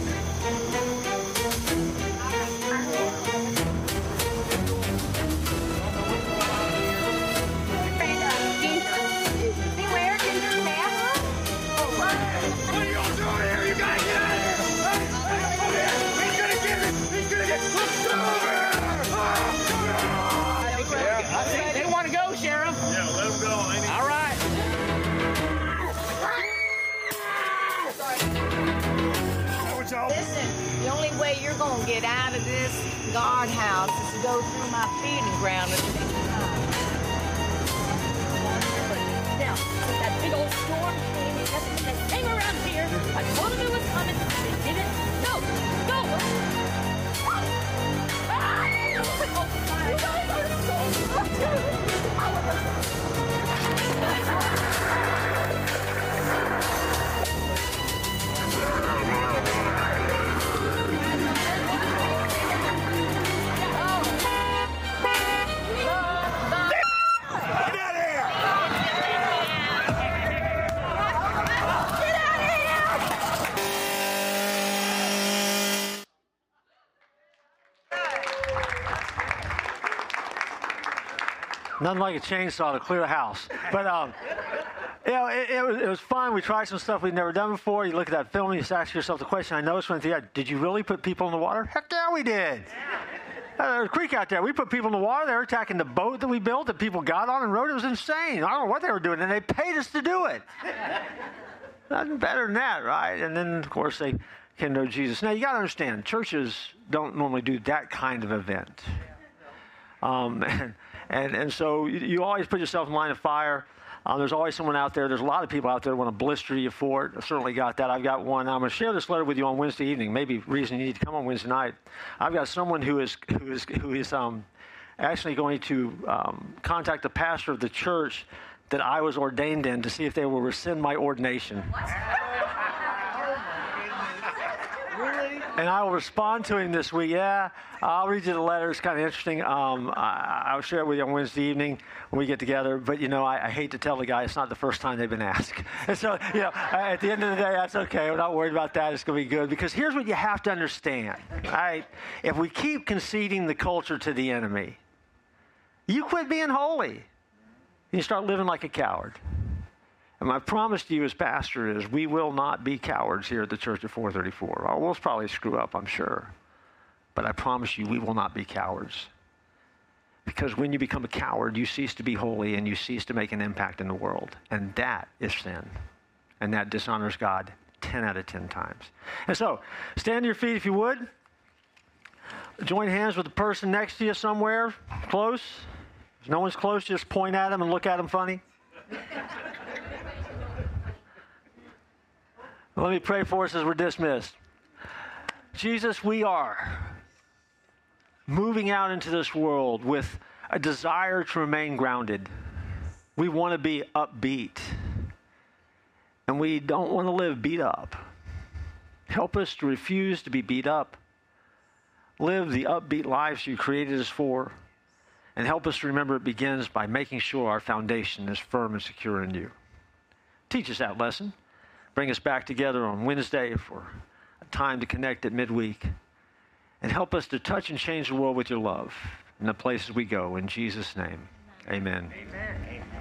Beware, Ginger Mask. What are you all doing here? You gotta get out of here! Hey, come here! He's gonna get me! He's gonna get... Look over! They want to go, Sheriff. Yeah, let him go. All right. Listen, the only way you're going to get out of this guardhouse is to go through my feeding ground at the same time. Now, since that big old storm came, you guys can hang around here. I told them it was coming. They didn't. Go! Go! You guys are so Nothing like a chainsaw to clear a house. But, it was fun. We tried some stuff we'd never done before. You look at that film and you ask yourself the question, I noticed when did you really put people in the water? Heck yeah, we did. There's a creek out there. We put people in the water. They were attacking the boat that we built that people got on and rode. It was insane. I don't know what they were doing, and they paid us to do it. Nothing better than that, right? And then, of course, they came to know Jesus. Now, you got to understand, churches don't normally do that kind of event. And so you always put yourself in line of fire. There's always someone out there. There's a lot of people out there that want to blister you for it. I certainly got that. I've got one. I'm going to share this letter with you on Wednesday evening. Maybe reason you need to come on Wednesday night. I've got someone who is actually going to contact the pastor of the church that I was ordained in to see if they will rescind my ordination. And I will respond to him this week. Yeah, I'll read you the letter. It's kind of interesting. I'll share it with you on Wednesday evening when we get together. But, I hate to tell the guy it's not the first time they've been asked. And so, at the end of the day, that's okay. We're not worried about that. It's going to be good. Because here's what you have to understand, right? If we keep conceding the culture to the enemy, you quit being holy. You start living like a coward. And my promise to you as pastor is we will not be cowards here at the Church of 434. We'll probably screw up, I'm sure. But I promise you we will not be cowards. Because when you become a coward, you cease to be holy and you cease to make an impact in the world. And that is sin. And that dishonors God 10 out of 10 times. And so, stand to your feet if you would. Join hands with the person next to you somewhere, close. If no one's close, just point at them and look at them funny. Let me pray for us as we're dismissed. Jesus, we are moving out into this world with a desire to remain grounded. We want to be upbeat. And we don't want to live beat up. Help us to refuse to be beat up. Live the upbeat lives you created us for. And help us to remember it begins by making sure our foundation is firm and secure in you. Teach us that lesson. Bring us back together on Wednesday for a time to connect at midweek. And help us to touch and change the world with your love in the places we go. In Jesus' name, amen. Amen.